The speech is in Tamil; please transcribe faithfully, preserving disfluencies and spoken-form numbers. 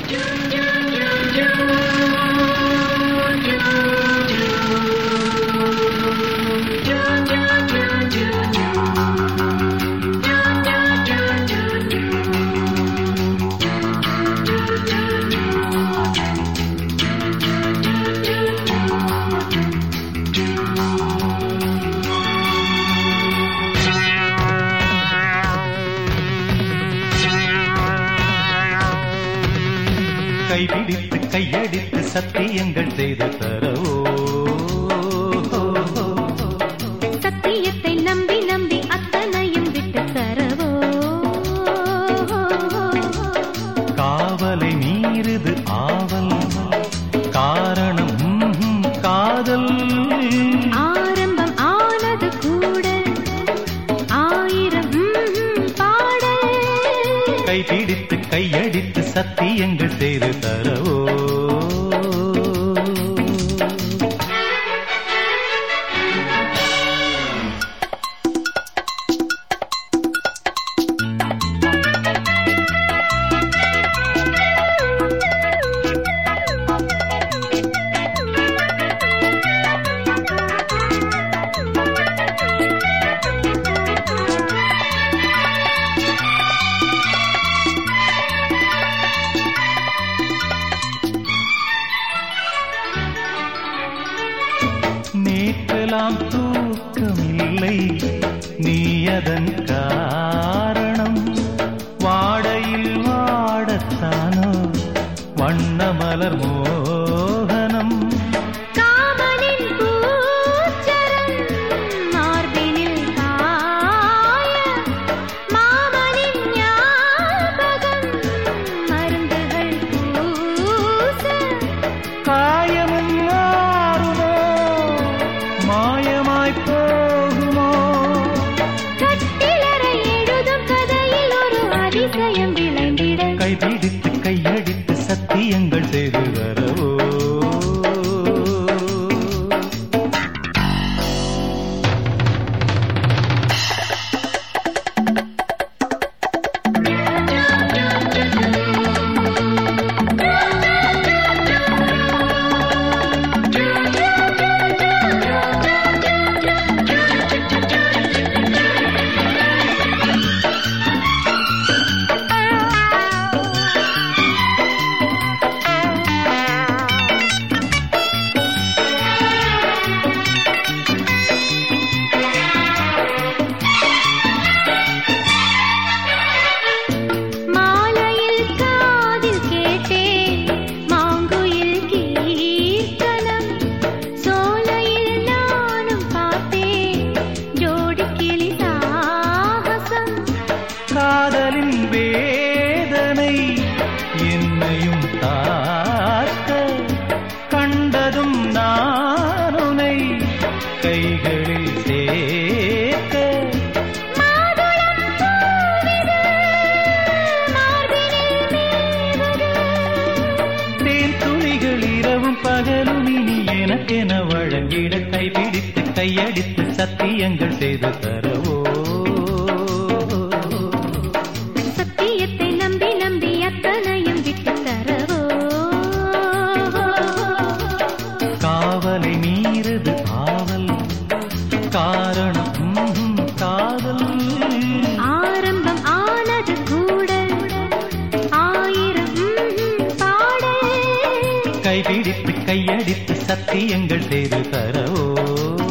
கைபிடித்து கையடித்து சத்தியங்கள் செய்து தரவோ சத்தியத்தை நம்பி நம்பி அத்தனையும் விட்டு தரவோ காவலை மீறுது ஆவல் காரணம் காதல் ஆரம்பம் ஆனது கூட ஆயிரம் பாடல் கைபிடித்து கையடித்து சத்தியங்கள் செய்து தரவோ நேற்றெல்லாம் தூக்கமில்லை நீ அதன் காரணம் வாடையில் வாடத்தானோ வண்ணமலர் மோகனம் காமனின் பூச்சரம் மார்பினில் காய மாமனின் ஞாபகம் மருந்துகள் பூச காயமும் மாறுமோ மாயமாய் போகுமோ கட்டிலறை எழுதும் கதையில் ஒரு அதிசயம் விளைந்திட கைபிடித்து கையடித்து சத்தியங்கள் செய்து தரவோ மாலையில் காதில் கேட்டேன் மாங்குயில் கீர்த்தனம் சோலையில் நானும் பார்த்தேன் ஜோடி கிளி சாகசம் காதலின் வேதனை என்னையும் தாக்க கண்டதும் நானுனை கைகளில் சேர்க்க மாதுளம் பூவிது மார்பினில் மேவது தேன் துளிகள் இரவும் பகலும் இனி எனக்கென வழங்கிட கைபிடித்து கையடித்து சத்தியங்கள் செய்து தரவோ சத்தியத்தை நம்பி நம்பி அத்தனையும் விட்டு தரவோ காவலை மீறுது ஆவல் காரணம் காதல் ஆரம்பம் ஆனது கூட ஆயிரம் பாடல் கைபிடித்து கையடித்து சத்தியங்கள் செய்து தரவோ